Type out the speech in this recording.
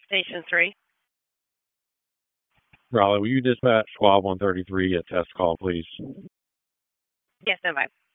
Station 3. Raleigh, will you dispatch Squad 133 at test call, please? Yes, stand by.